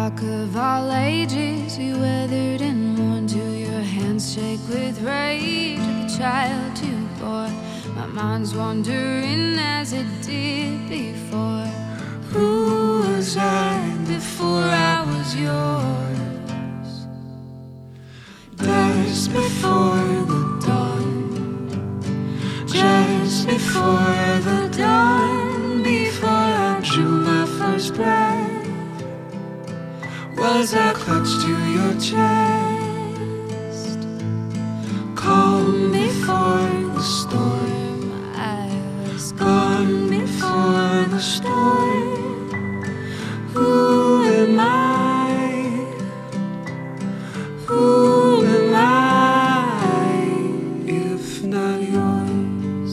rock of all ages, we weathered and worn to your handshake with rage. The child you bore, my mind's wandering as it did before. Who was I before I was yours? Just before the dawn, just before the dawn, before I drew my first breath, was I clutched to your chest. Calm before the storm, I was gone before the storm. Who am I? Who am I if not yours?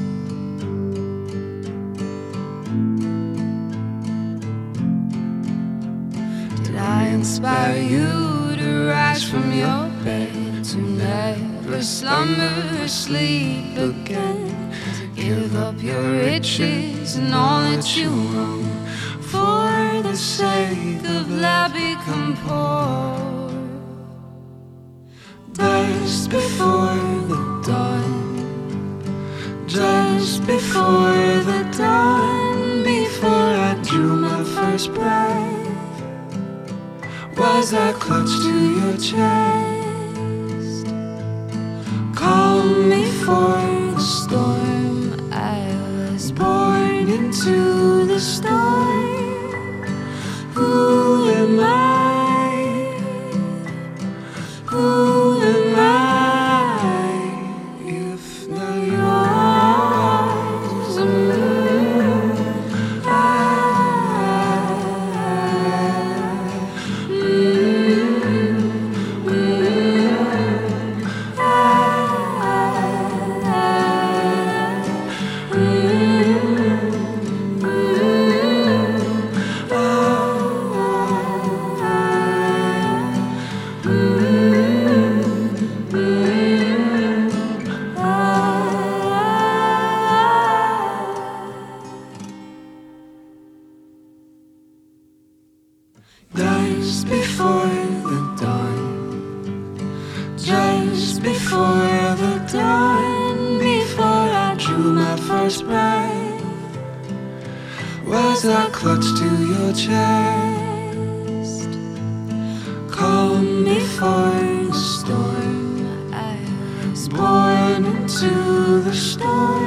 Did I inspire you to rise from your bed, to never slumber or sleep again, to give up your riches and all that you own, for the sake of love become poor? Just before the dawn, just before the dawn, before I drew my first breath, was I clutched to your chest. Calm before the storm, I was born into the storm. Who am I? Who am I if not yours? Just before the dawn, just before the dawn, before I drew my first breath, was I clutched to your chest. Calm before the storm, I was born into the storm.